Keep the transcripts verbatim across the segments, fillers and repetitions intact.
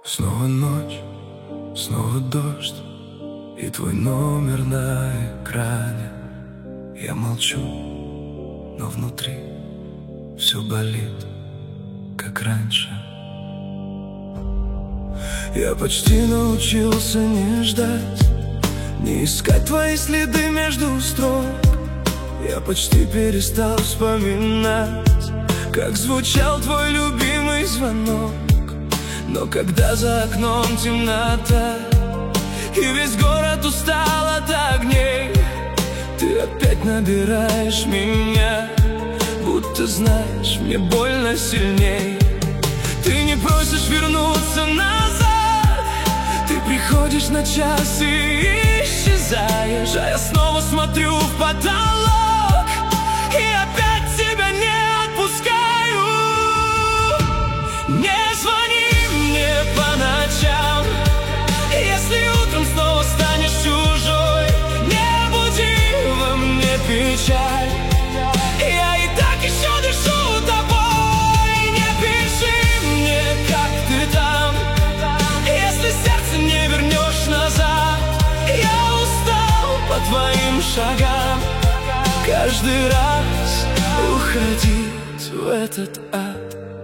Снова ночь, снова дождь, и твой номер на экране. Я молчу, но внутри все болит, как раньше. Я почти научился не ждать, не искать твои следы между строк. Я почти перестал вспоминать, как звучал твой любимый звонок. Но когда за окном темнота и весь город устал от огней, ты опять набираешь меня, будто знаешь, мне больно сильней. Ты не просишь вернуться назад, ты приходишь на час и исчезаешь, а я снова смотрю в потолок и опять тебя не отпускаю. Не звони мне по ночам, если утром снова станешь чужой. Не буди во мне печаль, я и так еще дышу тобой. Не пиши мне, как ты там, если сердце не вернешь назад. Я устал по твоим шагам каждый раз уходить в этот ад.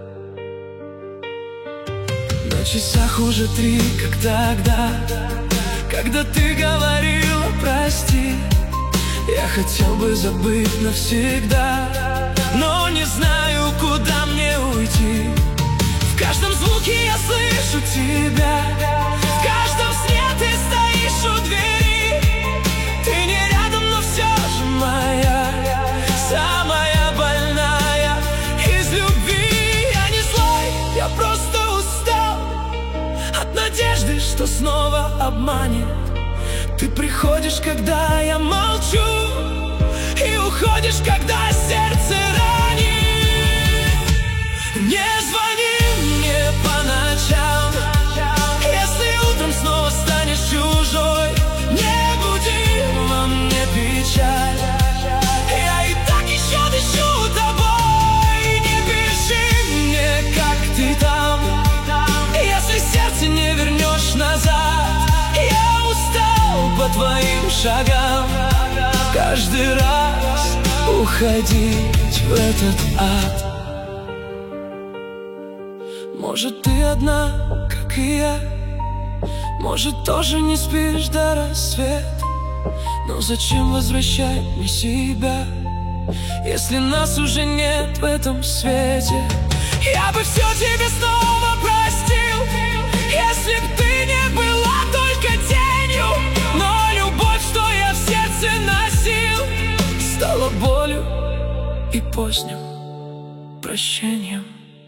На часах уже три, как тогда, когда ты говорила прости. Я хотел бы забыть навсегда, но не знаю, куда мне уйти. В каждом звуке я слышу тебя, в каждом сне ты стоишь у двери. Ты не рядом, но все же моя, самая больная из любви. Я не злой, я просто устал от надежды, что снова обманет. Ты приходишь, когда я молчу, и уходишь, когда сердце ранит. Не звони мне по ночам, если утром снова станешь чужой. Не буди во мне печаль, я и так еще дышу тобой. Не пиши мне, как ты там, если сердце не вернешь назад. Я устал по твоим шагам каждый раз уходить в этот ад. Может, ты одна, как и я, может, тоже не спишь до рассвета. Но зачем возвращать мне себя, если нас уже нет в этом свете? Я бы все тебе снова простил, если б ты не была только тенью. Но любовь, что я в сердце носил, стала болью и поздним прощением.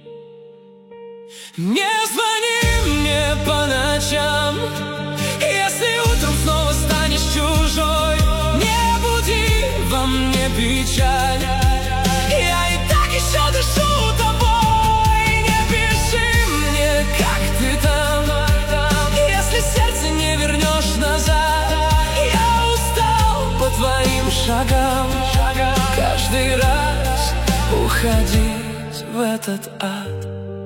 Не звони мне по ночам, если утром снова станешь чужой. Не буди во мне печаль, я и так еще дышу тобой. Не пиши мне, как ты там, если сердце не вернешь назад. Я устал по твоим шагам каждый раз уходить в этот ад.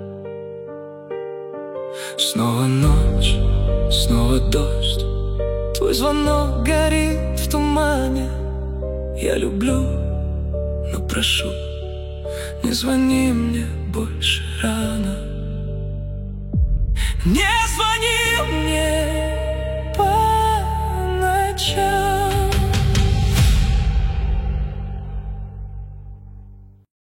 Снова ночь, снова дождь, твой звонок горит в тумане. Я люблю, но прошу, не звони мне больше рано. Не звони мне.